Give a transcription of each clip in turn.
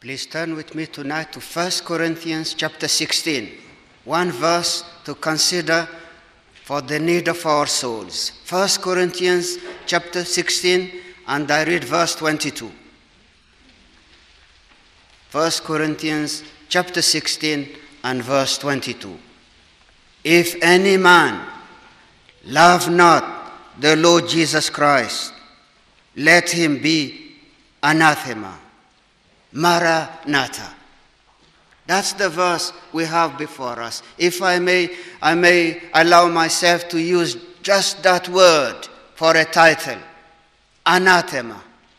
Please turn with me tonight to 1 Corinthians chapter 16. One verse to consider for the need of our souls. 1 Corinthians chapter 16, and I read verse 22. 1 Corinthians chapter 16 and verse 22. If any man love not the Lord Jesus Christ, let him be anathema. Maranatha. That's the verse we have before us. If I may allow myself to use just that word for a title. Anathema.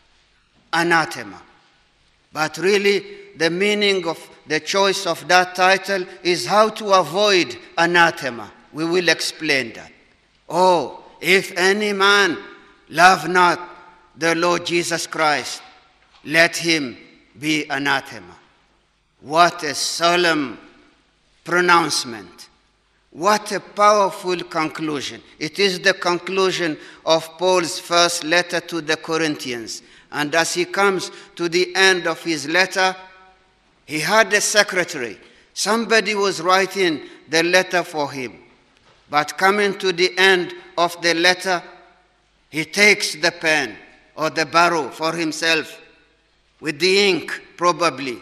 Anathema. But really, the meaning of the choice of that title is how to avoid anathema. We will explain that. Oh, if any man love not the Lord Jesus Christ, let him be anathema. What a solemn pronouncement. What a powerful conclusion. It is the conclusion of Paul's first letter to the Corinthians. And as he comes to the end of his letter, he had a secretary. Somebody was writing the letter for him. But coming to the end of the letter, he takes the pen or the barrow for himself, with the ink, probably.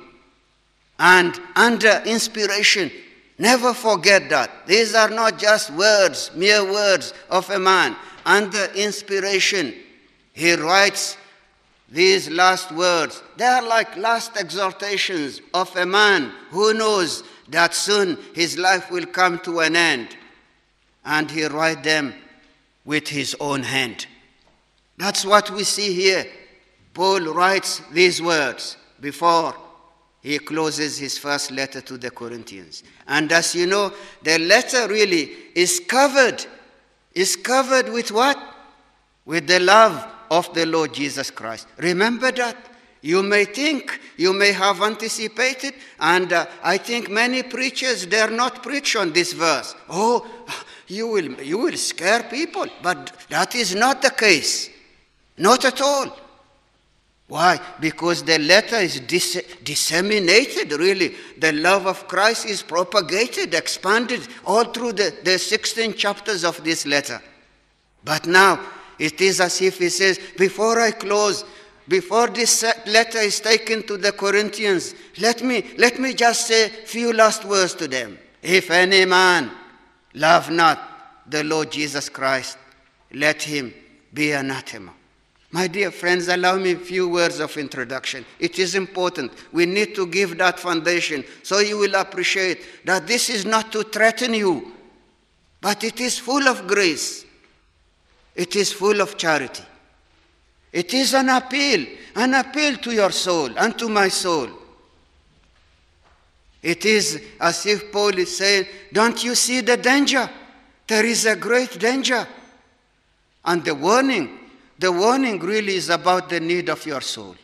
And under inspiration, never forget that. These are not just words, mere words of a man. Under inspiration, he writes these last words. They are like last exhortations of a man who knows that soon his life will come to an end. And he writes them with his own hand. That's what we see here. Paul writes these words before he closes his first letter to the Corinthians. And as you know, the letter really is covered with what? With the love of the Lord Jesus Christ. Remember that. You may think, you may have anticipated, and I think many preachers dare not preach on this verse. Oh, you will scare people, but that is not the case. Not at all. Why? Because the letter is disseminated, really. The love of Christ is propagated, expanded all through the 16 chapters of this letter. But now, it is as if he says, before I close, before this letter is taken to the Corinthians, let me just say a few last words to them. If any man love not the Lord Jesus Christ, let him be anathema. My dear friends, allow me a few words of introduction. It is important. We need to give that foundation so you will appreciate that this is not to threaten you, but it is full of grace. It is full of charity. It is an appeal to your soul and to my soul. It is as if Paul is saying, don't you see the danger? There is a great danger. And the warning really is about the need of your soul.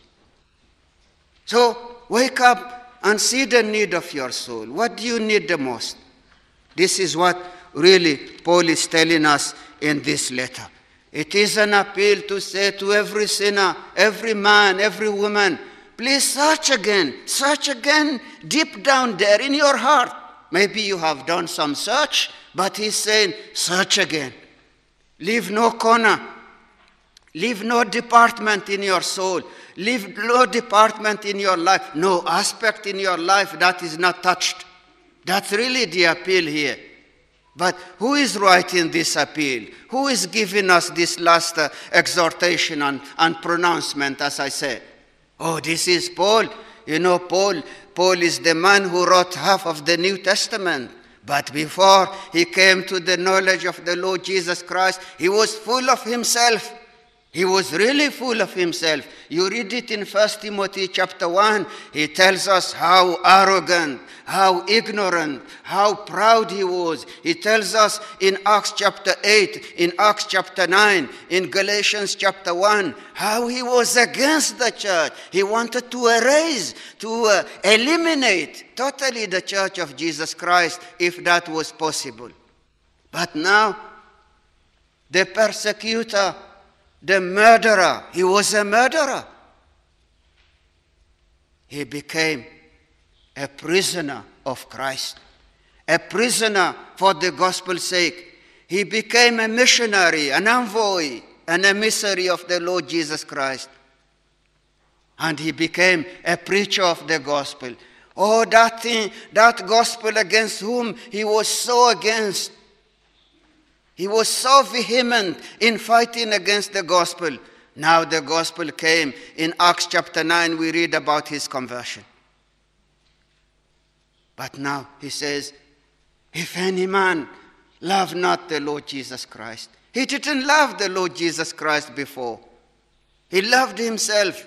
So wake up and see the need of your soul. What do you need the most? This is what really Paul is telling us in this letter. It is an appeal to say to every sinner, every man, every woman, please search again, deep down there in your heart. Maybe you have done some search, but he's saying, search again. Leave no corner. Leave no department in your soul. Leave no department in your life. No aspect in your life that is not touched. That's really the appeal here. But who is writing this appeal? Who is giving us this last exhortation and pronouncement, as I said? Oh, this is Paul. You know, Paul is the man who wrote half of the New Testament. But before he came to the knowledge of the Lord Jesus Christ, he was full of himself. He was really full of himself. You read it in 1 Timothy chapter 1. He tells us how arrogant, how ignorant, how proud he was. He tells us in Acts chapter 8, in Acts chapter 9, in Galatians chapter 1, how he was against the church. He wanted to erase, to eliminate totally the church of Jesus Christ if that was possible. But now, the persecutor, the murderer, he was a murderer. he became a prisoner of Christ, a prisoner for the gospel's sake. He became a missionary, an envoy, an emissary of the Lord Jesus Christ. And he became a preacher of the gospel. Oh, that gospel against whom he was so against. He was so vehement in fighting against the gospel. Now the gospel came. In Acts chapter 9, we read about his conversion. But now he says, if any man love not the Lord Jesus Christ. He didn't love the Lord Jesus Christ before. He loved himself.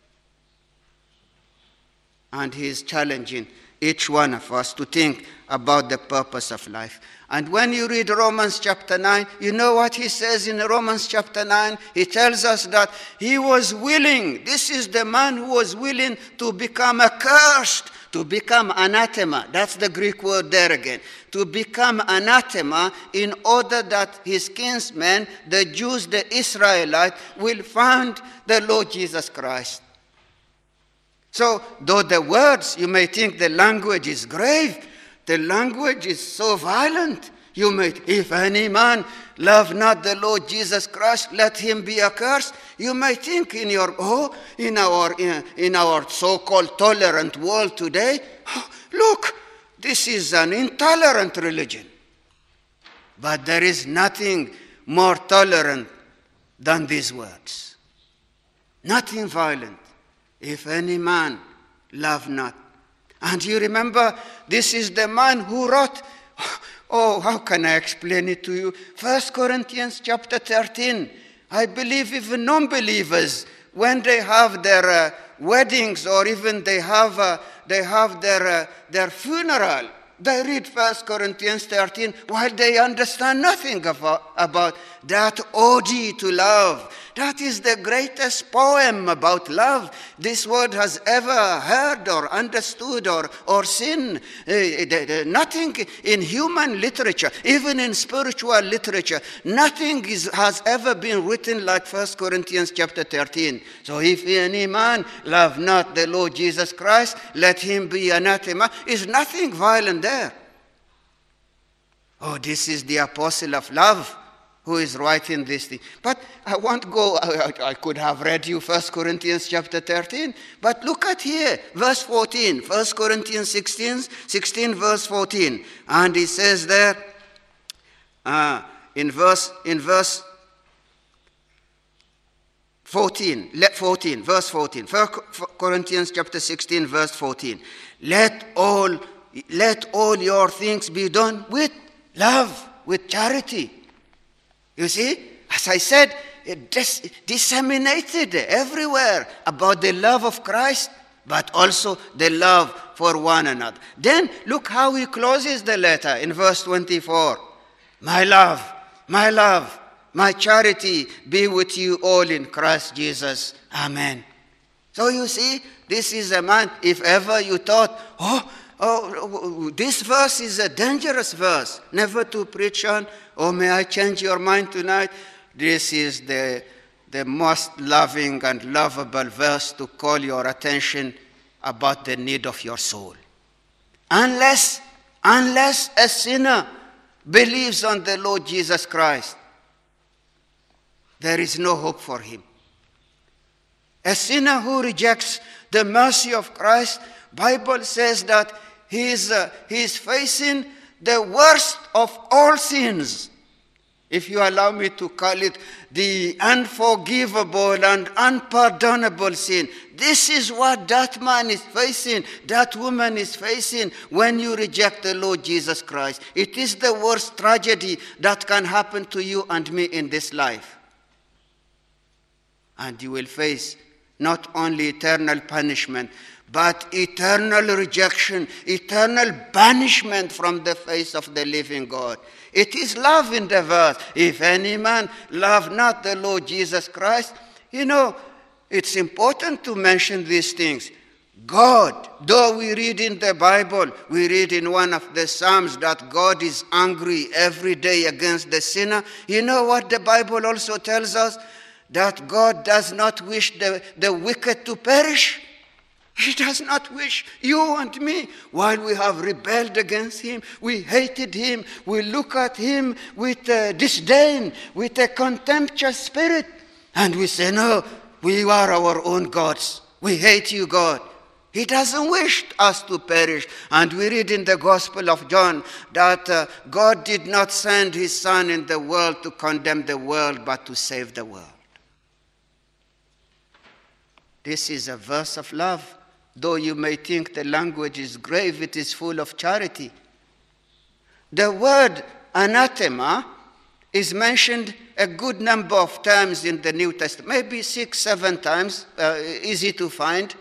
And he is challenging each one of us to think about the purpose of life. And when you read Romans chapter 9, you know what he says in Romans chapter 9? He tells us that he was willing. This is the man who was willing to become accursed, to become anathema. That's the Greek word there again. To become anathema in order that his kinsmen, the Jews, the Israelites, will find the Lord Jesus Christ. So, though the words, you may think the language is grave, the language is so violent. You may, if any man love not the Lord Jesus Christ, let him be accursed. You may think in our so-called tolerant world today, look, this is an intolerant religion. But there is nothing more tolerant than these words. Nothing violent. If any man love not. And you remember, this is the man who wrote, oh, how can I explain it to you? 1 Corinthians chapter 13. I believe even non-believers, when they have their weddings or even they have their funeral, they read 1 Corinthians 13 while they understand nothing about that ode to love. That is the greatest poem about love this world has ever heard or understood or seen. Nothing in human literature, even in spiritual literature, nothing has ever been written like 1 Corinthians chapter 13. So if any man love not the Lord Jesus Christ, let him be anathema. Is nothing violent there. Oh, this is the apostle of love who is writing this thing. But I won't go, I could have read you 1 Corinthians chapter 13, but look at here, verse 14, 1 Corinthians 16 verse 14. And he says there, in verse 14, verse 14, 1 Corinthians chapter 16 verse 14. Let all your things be done with love, with charity. You see, as I said, it disseminated everywhere about the love of Christ, but also the love for one another. Then look how he closes the letter in verse 24. My love, my charity be with you all in Christ Jesus. Amen. So you see, this is a man, if ever you thought, this verse is a dangerous verse, never to preach on. Oh, may I change your mind tonight? This is the most loving and lovable verse to call your attention about the need of your soul. Unless a sinner believes on the Lord Jesus Christ, there is no hope for him. A sinner who rejects the mercy of Christ, Bible says that he is facing the worst of all sins. If you allow me to call it the unforgivable and unpardonable sin. This is what that man is facing, that woman is facing when you reject the Lord Jesus Christ. It is the worst tragedy that can happen to you and me in this life. And you will face not only eternal punishment, but eternal rejection, eternal banishment from the face of the living God. It is love in the verse. If any man love not the Lord Jesus Christ, you know, it's important to mention these things. God, though we read in the Bible, we read in one of the Psalms that God is angry every day against the sinner. You know what the Bible also tells us? That God does not wish the wicked to perish. He does not wish you and me, while we have rebelled against him, we hated him, we look at him with disdain, with a contemptuous spirit, and we say, no, we are our own gods. We hate you, God. He doesn't wish us to perish. And we read in the Gospel of John that God did not send his Son in the world to condemn the world, but to save the world. This is a verse of love. Though you may think the language is grave, it is full of charity. The word anathema is mentioned a good number of times in the New Testament, maybe 6, 7 times, easy to find.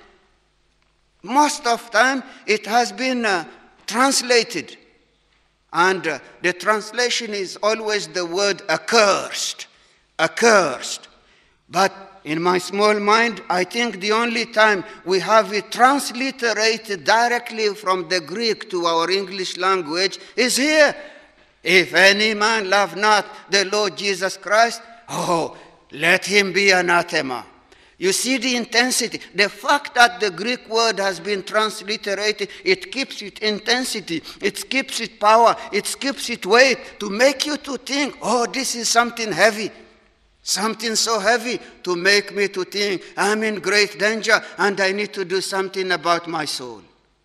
Most of the time it has been translated, and the translation is always the word accursed, accursed. But in my small mind, I think the only time we have it transliterated directly from the Greek to our English language is here. If any man love not the Lord Jesus Christ, let him be anathema. You see the intensity. The fact that the Greek word has been transliterated, it keeps its intensity, it keeps its power, it keeps its weight to make you to think, this is something heavy. Something so heavy to make me to think I'm in great danger and I need to do something about my soul.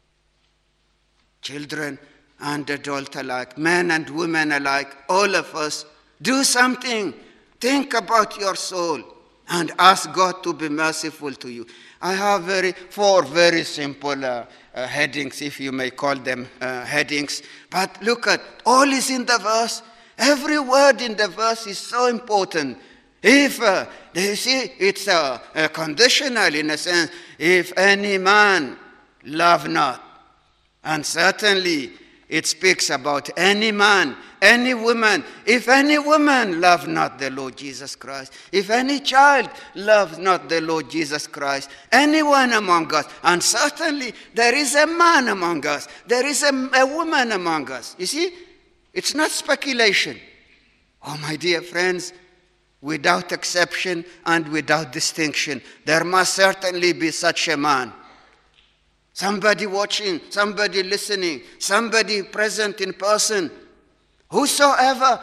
Children and adults alike, men and women alike, all of us, do something. Think about your soul and ask God to be merciful to you. I have 4 very simple headings, if you may call them headings. But look at, all is in the verse. Every word in the verse is so important. If, you see, it's conditional in a sense. If any man love not. And certainly it speaks about any man, any woman. If any woman love not the Lord Jesus Christ, if any child loves not the Lord Jesus Christ, anyone among us, and certainly there is a man among us, there is a woman among us. You see, it's not speculation. Oh, my dear friends, without exception and without distinction, there must certainly be such a man. Somebody watching, somebody listening, somebody present in person. Whosoever,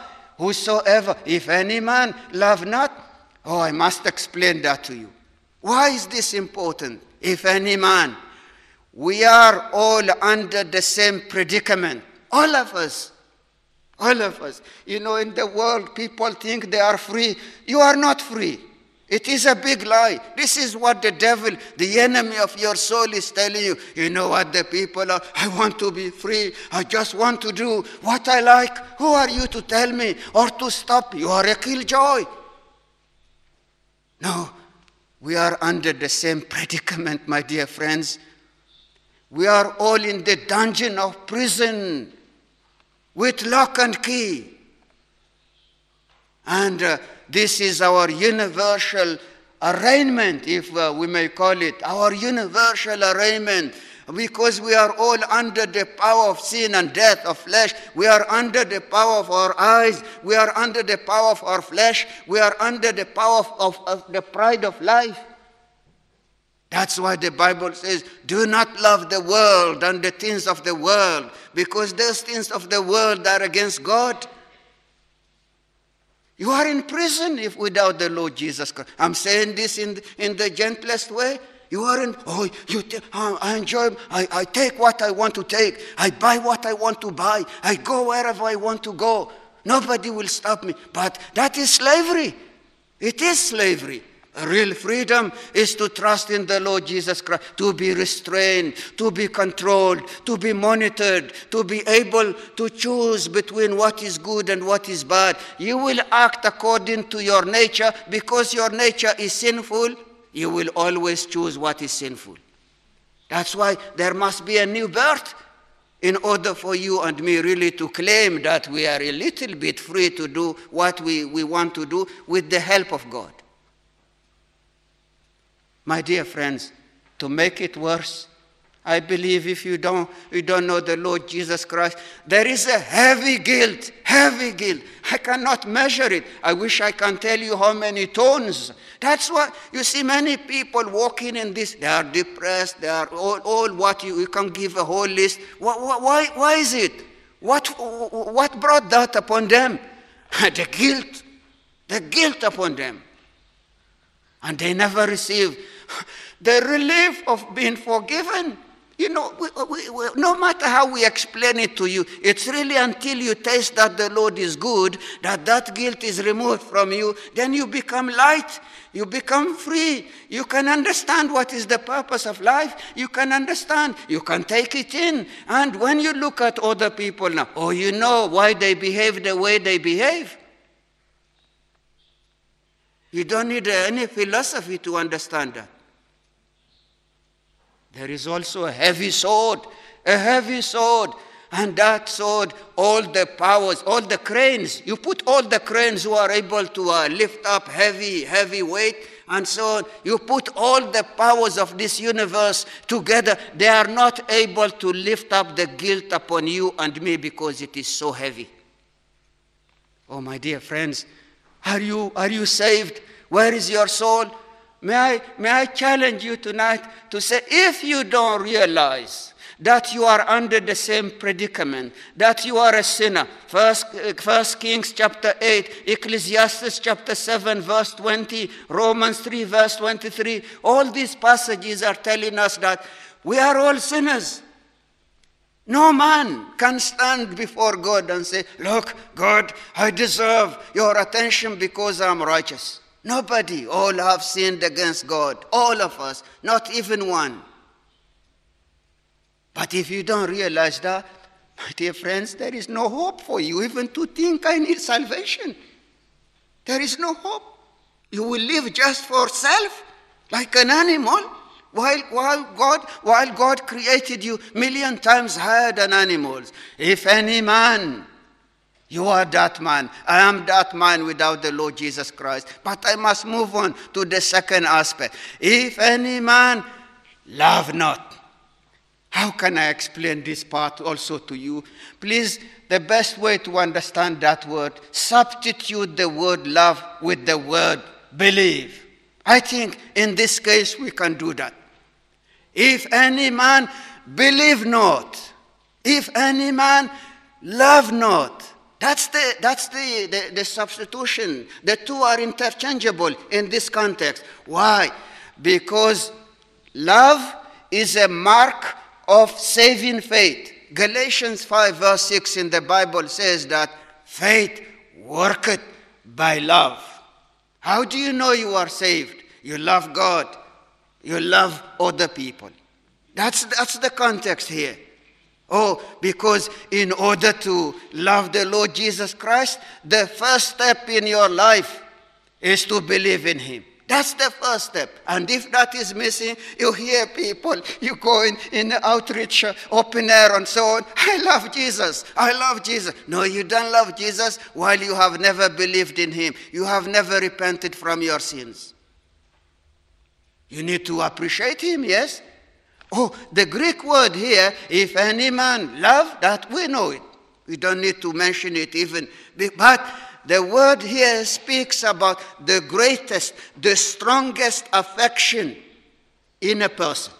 if any man love not. I must explain that to you. Why is this important? If any man. We are all under the same predicament. All of us. All of us. You know, in the world, people think they are free. You are not free. It is a big lie. This is what the devil, the enemy of your soul, is telling you. You know what the people are? I want to be free. I just want to do what I like. Who are you to tell me or to stop? You are a killjoy. No, we are under the same predicament, my dear friends. We are all in the dungeon of prison with lock and key. And this is our universal arraignment, if we may call it, our universal arraignment, because we are all under the power of sin and death of flesh. We are under the power of our eyes. We are under the power of our flesh. We are under the power of the pride of life. That's why the Bible says, do not love the world and the things of the world, because those things of the world are against God. You are in prison if without the Lord Jesus Christ. I'm saying this in the gentlest way. You are in, I enjoy, I take what I want to take. I buy what I want to buy. I go wherever I want to go. Nobody will stop me. But that is slavery. It is slavery. Real freedom is to trust in the Lord Jesus Christ, to be restrained, to be controlled, to be monitored, to be able to choose between what is good and what is bad. You will act according to your nature. Because your nature is sinful, you will always choose what is sinful. That's why there must be a new birth in order for you and me really to claim that we are a little bit free to do what we want to do with the help of God. My dear friends, to make it worse, I believe if you don't know the Lord Jesus Christ, there is a heavy guilt. I cannot measure it. I wish I can tell you how many tons. That's what, you see many people walking in this, they are depressed, they are all what you can give a whole list. Why is it? What brought that upon them? The guilt upon them. And they never receive the relief of being forgiven. You know, no matter how we explain it to you, it's really until you taste that the Lord is good, that guilt is removed from you, then you become light, you become free. You can understand what is the purpose of life. You can understand, you can take it in. And when you look at other people now, you know why they behave the way they behave. You don't need any philosophy to understand that. There is also a heavy sword, and that sword, all the powers, all the cranes, you put all the cranes who are able to lift up heavy weight, and so on, you put all the powers of this universe together, they are not able to lift up the guilt upon you and me because it is so heavy. Oh, my dear friends, are you saved? Where is your soul? May I challenge you tonight to say, if you don't realize that you are under the same predicament, that you are a sinner, First Kings chapter 8, Ecclesiastes chapter 7 verse 20, Romans 3 verse 23, all these passages are telling us that we are all sinners. No man can stand before God and say, look, God, I deserve your attention because I'm righteous. Nobody. All have sinned against God. All of us. Not even one. But if you don't realize that, my dear friends, there is no hope for you even to think I need salvation. There is no hope. You will live just for self, like an animal, while God created you 1,000,000 times higher than animals. If any man, you are that man. I am that man without the Lord Jesus Christ. But I must move on to the second aspect. If any man love not. How can I explain this part also to you? Please, the best way to understand that word, substitute the word love with the word believe. I think in this case we can do that. If any man believe not, if any man love not, that's the substitution. The two are interchangeable in this context. Why? Because love is a mark of saving faith. Galatians 5 verse 6 in the Bible says that faith worketh by love. How do you know you are saved? You love God. You love other people. That's the context here. Because in order to love the Lord Jesus Christ, the first step in your life is to believe in Him. That's the first step. And if that is missing, you hear people, you go in the outreach, open air and so on. I love Jesus. I love Jesus. No, you don't love Jesus while you have never believed in Him. You have never repented from your sins. You need to appreciate Him, yes? The Greek word here, if any man love, that we know it. We don't need to mention it even. But the word here speaks about the greatest, the strongest affection in a person.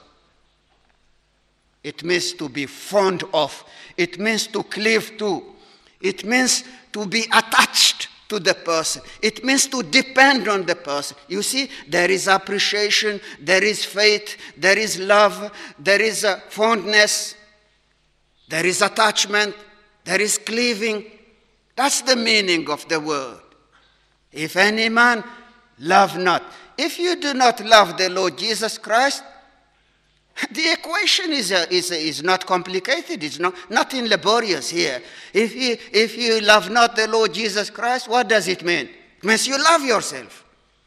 It means to be fond of. It means to cleave to. It means to be attached to the person. It means to depend on the person. You see, there is appreciation, there is faith, there is love, there is fondness, there is attachment, there is cleaving. That's the meaning of the word. If any man love not. If you do not love the Lord Jesus Christ, the equation is not complicated. It's nothing laborious here. If you love not the Lord Jesus Christ, what does it mean? It means you love yourself.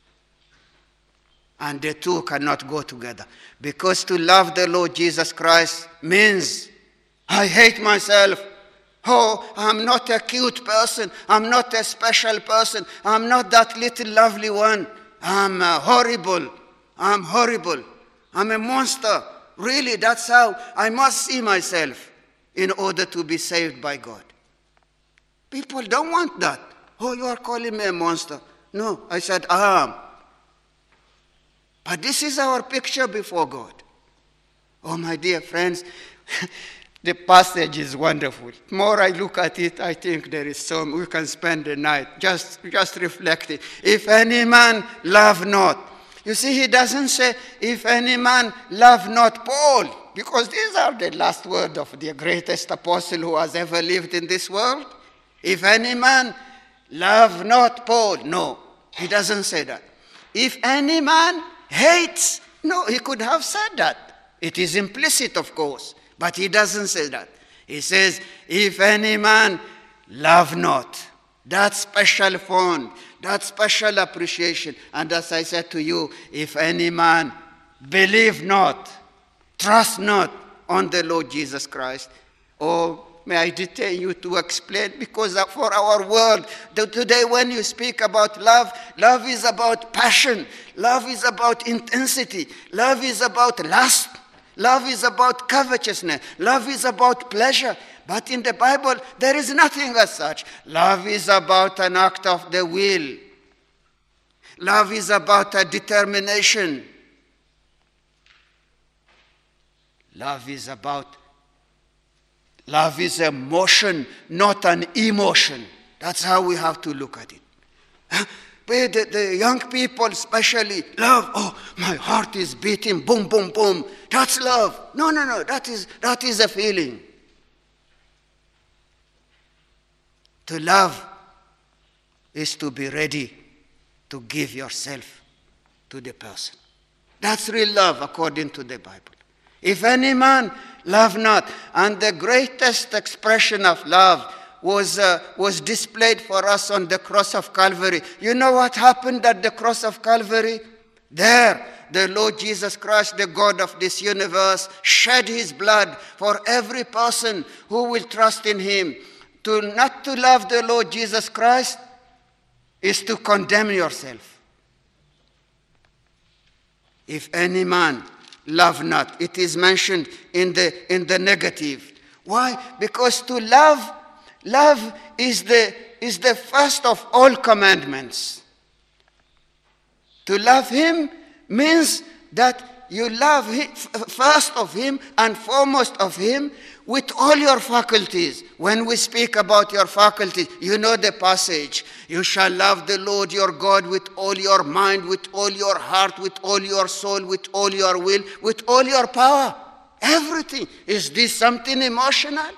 And the two cannot go together. Because to love the Lord Jesus Christ means I hate myself. I'm not a cute person. I'm not a special person. I'm not that little lovely one. I'm horrible. I'm horrible. I'm a monster. Really, that's how I must see myself in order to be saved by God. People don't want that. Oh, you are calling me a monster. No, I said, I am. But this is our picture before God. Oh, my dear friends, the passage is wonderful. The more I look at it, I think there is some, we can spend the night just reflecting. If any man love not. You see, he doesn't say, if any man love not Paul, because these are the last words of the greatest apostle who has ever lived in this world. If any man love not Paul. No, he doesn't say that. If any man hates. No, he could have said that. It is implicit, of course. But he doesn't say that. He says, if any man love not. That special fund, that special appreciation. And as I said to you, if any man believe not, trust not on the Lord Jesus Christ. Oh, may I detain you to explain, because for our world, today when you speak about love, love is about passion. Love is about intensity. Love is about lust. Love is about covetousness. Love is about pleasure. But in the Bible, there is nothing as such. Love is about an act of the will. Love is about a determination. Love is a motion, not an emotion. That's how we have to look at it. But the young people especially, love, oh, my heart is beating, boom, boom, boom. That's love. No, that is a feeling. To love is to be ready to give yourself to the person. That's real love according to the Bible. If any man love not, and the greatest expression of love was displayed for us on the cross of Calvary. You know what happened at the cross of Calvary? There, the Lord Jesus Christ, the God of this universe, shed his blood for every person who will trust in him. Not to love the Lord Jesus Christ is to condemn yourself. If any man love not, it is mentioned in the negative. Why? Because to love is the first of all commandments. To love him means that you love him, first of him and foremost of him, with all your faculties. When we speak about your faculties, you know the passage. You shall love the Lord your God with all your mind, with all your heart, with all your soul, with all your will, with all your power. Everything. Is this something emotional?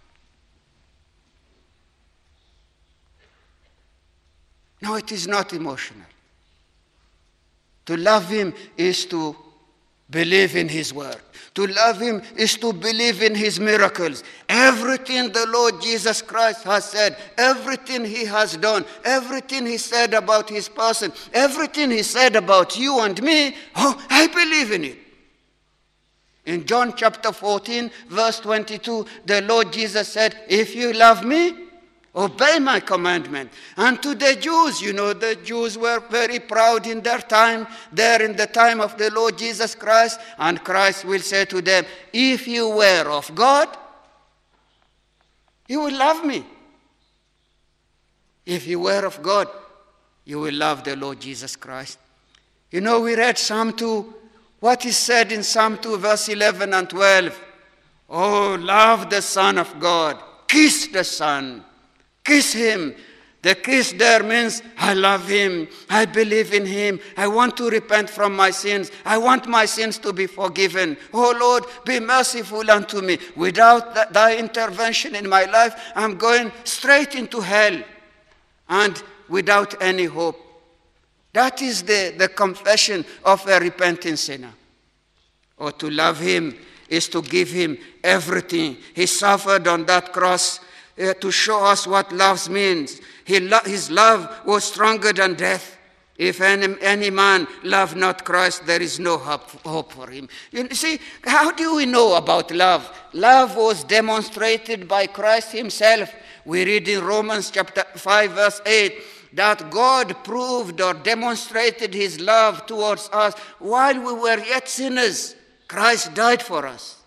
No, it is not emotional. To love him is to believe in his word. To love him is to believe in his miracles. Everything the Lord Jesus Christ has said, everything he has done, everything he said about his person, everything he said about you and me, oh, I believe in it. In John chapter 14, verse 22, the Lord Jesus said, if you love me, obey my commandment. And to the Jews, you know, the Jews were very proud in their time, there in the time of the Lord Jesus Christ, and Christ will say to them, if you were of God, you will love me. If you were of God, you will love the Lord Jesus Christ. You know, we read Psalm 2, what is said in Psalm 2, verse 11 and 12. Oh, love the Son of God, kiss the Son. Kiss him. The kiss there means I love him. I believe in him. I want to repent from my sins. I want my sins to be forgiven. Oh Lord, be merciful unto me. Without thy intervention in my life, I'm going straight into hell and without any hope. That is the confession of a repentant sinner. Or to love him is to give him everything. He suffered on that cross to show us what love means. His love was stronger than death. If any man love not Christ, there is no hope for him. You see, how do we know about love? Love was demonstrated by Christ himself. We read in Romans chapter 5, verse 8, that God proved or demonstrated his love towards us while we were yet sinners. Christ died for us.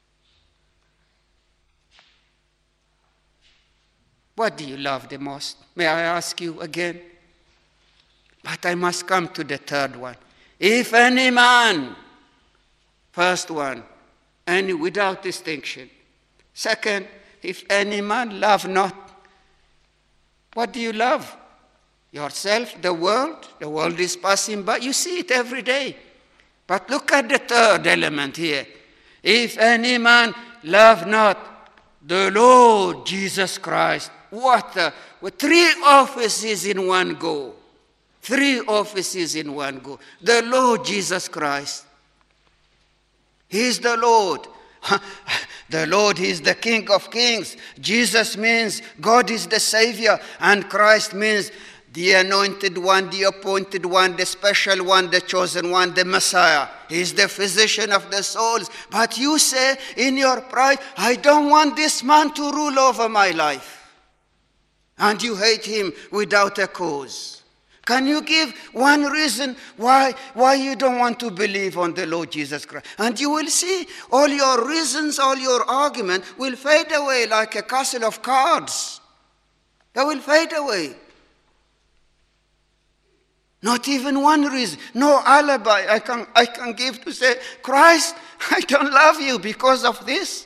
What do you love the most? May I ask you again? But I must come to the third one. If any man, first one, and without distinction. Second, if any man love not, what do you love? Yourself, the world. The world is passing by. You see it every day. But look at the third element here. If any man love not the Lord Jesus Christ. What? Three offices in one go. Three offices in one go. The Lord Jesus Christ. He is the Lord. The Lord, He is the King of Kings. Jesus means God is the Savior. And Christ means the anointed one, the appointed one, the special one, the chosen one, the Messiah. He is the physician of the souls. But you say in your pride, I don't want this man to rule over my life. And you hate him without a cause. Can you give one reason why you don't want to believe on the Lord Jesus Christ? And you will see all your reasons, all your argument will fade away like a castle of cards. They will fade away. Not even one reason, no alibi I can give to say, Christ, I don't love you because of this.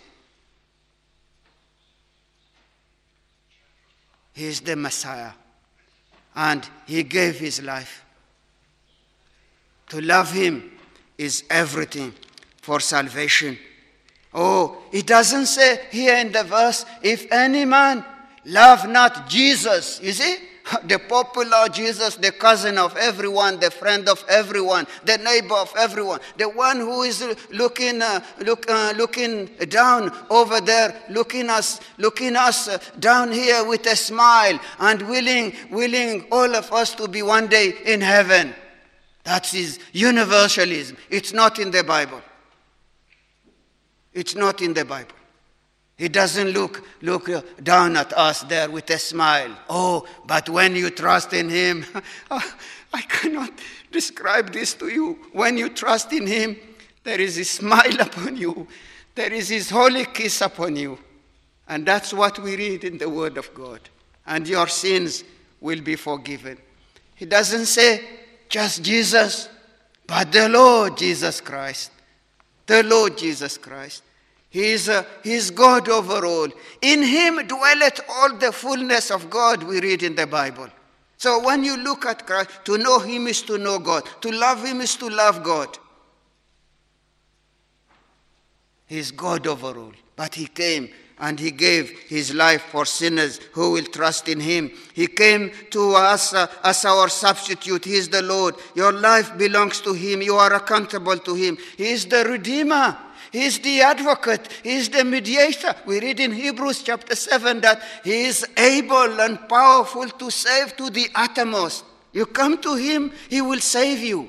He is the Messiah. And He gave His life. To love Him is everything for salvation. Oh, it doesn't say here in the verse, if any man love not Jesus, you see? The popular Jesus, the cousin of everyone, the friend of everyone, the neighbor of everyone, the one who is looking down over there, looking us down here with a smile and willing all of us to be one day in heaven. That is universalism. It's not in the Bible. It's not in the Bible. He doesn't look down at us there with a smile. Oh, but when you trust in Him, I cannot describe this to you. When you trust in Him, there is a smile upon you. There is His holy kiss upon you. And that's what we read in the Word of God. And your sins will be forgiven. He doesn't say just Jesus, but the Lord Jesus Christ. The Lord Jesus Christ. He is God over all. In Him dwelleth all the fullness of God, we read in the Bible. So when you look at Christ, to know Him is to know God. To love Him is to love God. He is God over all. But He came and He gave His life for sinners who will trust in Him. He came to us as our substitute. He is the Lord. Your life belongs to Him. You are accountable to Him. He is the Redeemer. He is the advocate. He is the mediator. We read in Hebrews chapter 7 that He is able and powerful to save to the uttermost. You come to Him, He will save you.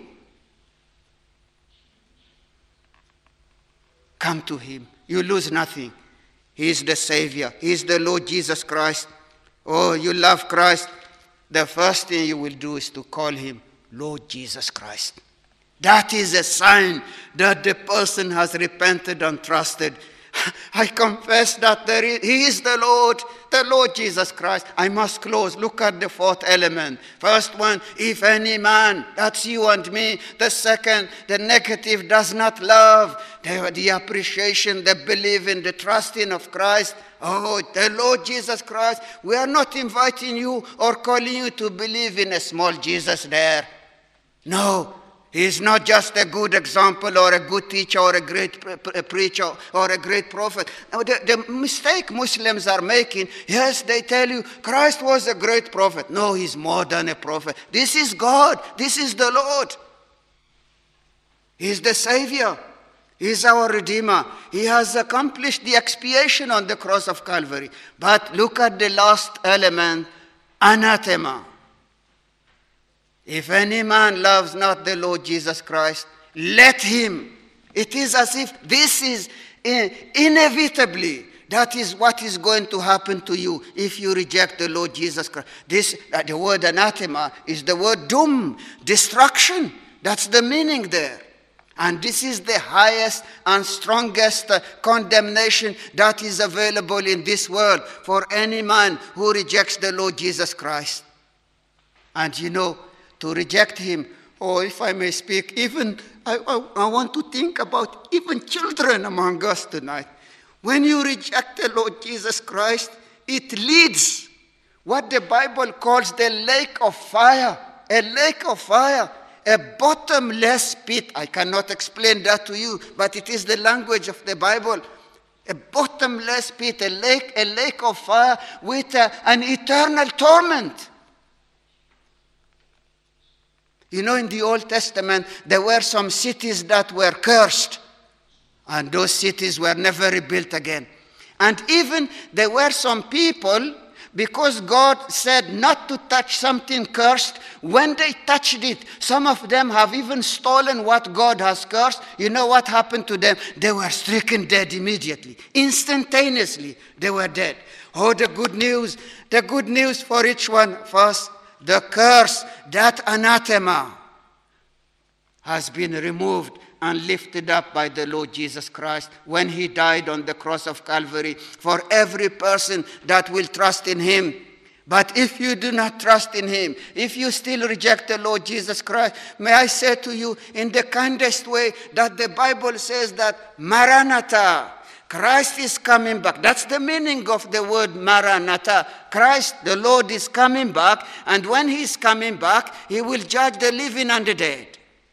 Come to Him. You lose nothing. He is the Savior. He is the Lord Jesus Christ. Oh, you love Christ. The first thing you will do is to call Him Lord Jesus Christ. That is a sign that the person has repented and trusted. I confess that He is the Lord Jesus Christ. I must close. Look at the fourth element. First one, if any man, that's you and me. The second, the negative, does not love, the appreciation, the believing, the trusting of Christ. Oh, the Lord Jesus Christ. We are not inviting you or calling you to believe in a small Jesus there. No. He is not just a good example or a good teacher or a great preacher or a great prophet. The mistake Muslims are making, yes, they tell you Christ was a great prophet. No, He's more than a prophet. This is God. This is the Lord. He is the Savior. He is our Redeemer. He has accomplished the expiation on the cross of Calvary. But look at the last element, anathema. If any man loves not the Lord Jesus Christ, let him. It is as if this is inevitably, that is what is going to happen to you if you reject the Lord Jesus Christ. The word anathema is the word doom, destruction. That's the meaning there. And this is the highest and strongest condemnation that is available in this world for any man who rejects the Lord Jesus Christ. And to reject him, if I may speak, even I want to think about even children among us tonight. When you reject the Lord Jesus Christ, it leads what the Bible calls the lake of fire, a lake of fire. A bottomless pit. I cannot explain that to you, but it is the language of the Bible. A bottomless pit, a lake of fire with an eternal torment. In the Old Testament, there were some cities that were cursed, and those cities were never rebuilt again. And even there were some people, because God said not to touch something cursed, when they touched it, some of them have even stolen what God has cursed. You know what happened to them? They were stricken dead immediately. Instantaneously, they were dead. Oh, the good news for each one of us, the curse, that anathema, has been removed and lifted up by the Lord Jesus Christ when he died on the cross of Calvary for every person that will trust in him. But if you do not trust in him, if you still reject the Lord Jesus Christ, may I say to you in the kindest way that the Bible says that Maranatha, Christ is coming back. That's the meaning of the word Maranatha. Christ, the Lord, is coming back, and when he is coming back, he will judge the living and the dead.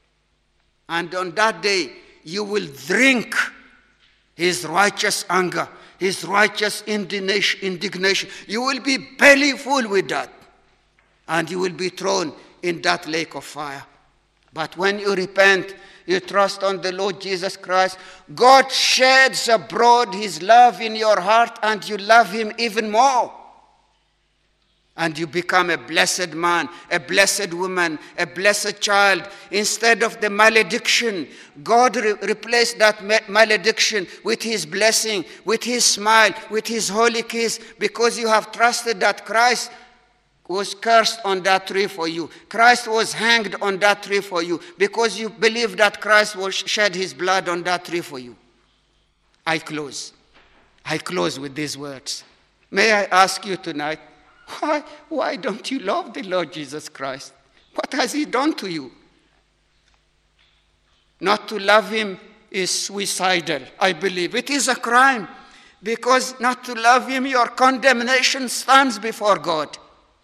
And on that day, you will drink his righteous anger, his righteous indignation. You will be belly full with that. And you will be thrown in that lake of fire. But when you repent, you trust on the Lord Jesus Christ, God sheds abroad his love in your heart, and you love him even more. And you become a blessed man, a blessed woman, a blessed child. Instead of the malediction, God replaced that malediction with his blessing, with his smile, with his holy kiss, because you have trusted that Christ was cursed on that tree for you. Christ was hanged on that tree for you, because you believe that Christ will shed his blood on that tree for you. I close with these words. May I ask you tonight, why don't you love the Lord Jesus Christ? What has he done to you? Not to love him is suicidal, I believe. It is a crime, because not to love him, your condemnation stands before God.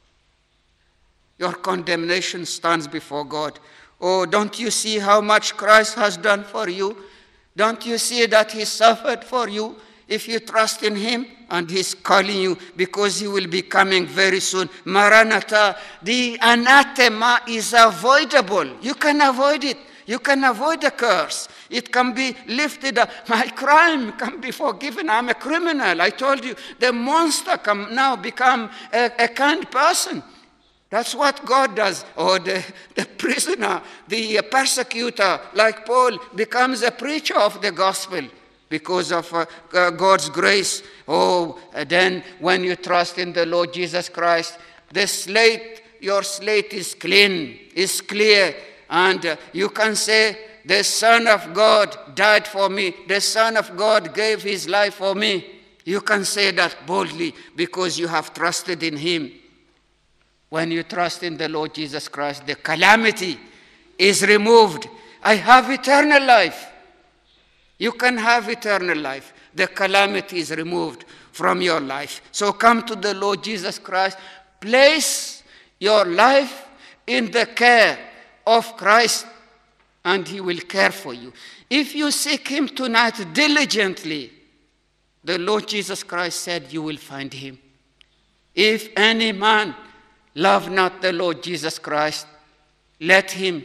Your condemnation stands before God. Oh, don't you see how much Christ has done for you? Don't you see that he suffered for you? If you trust in him, and he's calling you, because he will be coming very soon. Maranatha, the anathema is avoidable. You can avoid it. You can avoid the curse. It can be lifted up. My crime can be forgiven. I'm a criminal. I told you, the monster can now become a kind person. That's what God does. Or the prisoner, the persecutor, like Paul, becomes a preacher of the gospel. Because of God's grace. Then when you trust in the Lord Jesus Christ, your slate is clean, is clear, and you can say, the Son of God died for me. The Son of God gave his life for me. You can say that boldly because you have trusted in him. When you trust in the Lord Jesus Christ, the calamity is removed. I have eternal life. You can have eternal life. The calamity is removed from your life. So come to the Lord Jesus Christ. Place your life in the care of Christ, and he will care for you. If you seek him tonight diligently, the Lord Jesus Christ said you will find him. If any man love not the Lord Jesus Christ, let him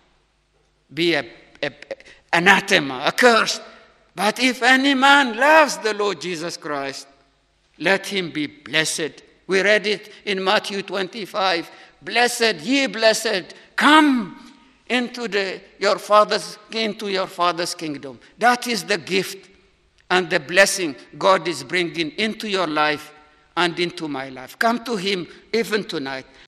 be anathema, accursed. But if any man loves the Lord Jesus Christ, let him be blessed. We read it in Matthew 25. Blessed, ye blessed, come into your father's kingdom. That is the gift and the blessing God is bringing into your life and into my life. Come to him even tonight.